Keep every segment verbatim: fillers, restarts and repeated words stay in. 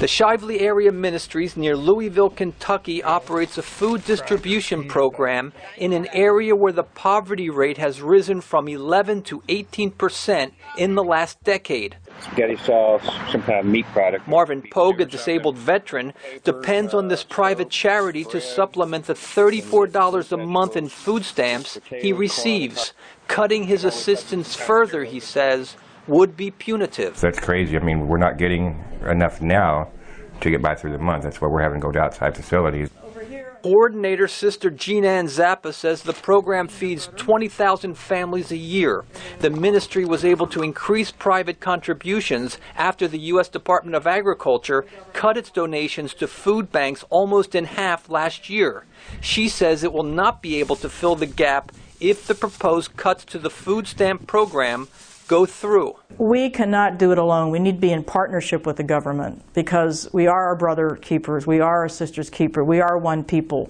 The Shively Area Ministries near Louisville, Kentucky operates a food distribution program in an area where the poverty rate has risen from eleven to eighteen percent in the last decade. Spaghetti sauce, some kind of meat product. Marvin Pogue, a disabled veteran, depends on this private charity to supplement the thirty-four dollars a month in food stamps he receives. Cutting his assistance further, he says, would be punitive. That's crazy. I mean, we're not getting enough now to get by through the month. That's why we're having to go to outside facilities. Coordinator Sister Jean Ann Zappa says the program feeds twenty thousand families a year. The ministry was able to increase private contributions after the U S Department of Agriculture cut its donations to food banks almost in half last year. She says it will not be able to fill the gap if the proposed cuts to the food stamp program go through. We cannot do it alone. We need to be in partnership with the government because we are our brother keepers, we are our sister's keeper, we are one people.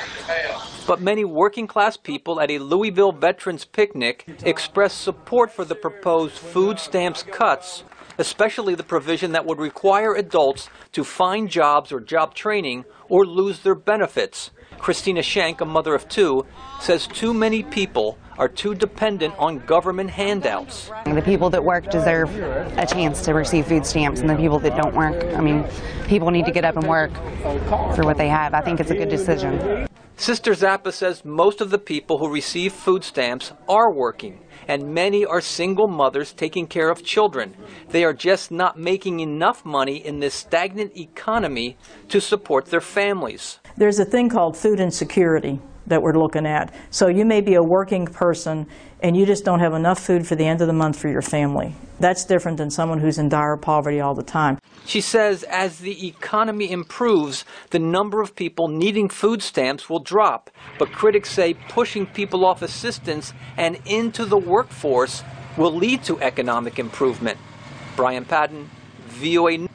But many working class people at a Louisville Veterans Picnic expressed support for the proposed food stamps cuts, especially the provision that would require adults to find jobs or job training or lose their benefits. Christina Shank, a mother of two, says too many people are too dependent on government handouts. The people that work deserve a chance to receive food stamps, and the people that don't work, I mean, people need to get up and work for what they have. I think it's a good decision. Sister Zappa says most of the people who receive food stamps are working, and many are single mothers taking care of children. They are just not making enough money in this stagnant economy to support their families. There's a thing called food insecurity that we're looking at. So you may be a working person and you just don't have enough food for the end of the month for your family. That's different than someone who's in dire poverty all the time. She says as the economy improves, the number of people needing food stamps will drop. But critics say pushing people off assistance and into the workforce will lead to economic improvement. Brian Patton, V O A News.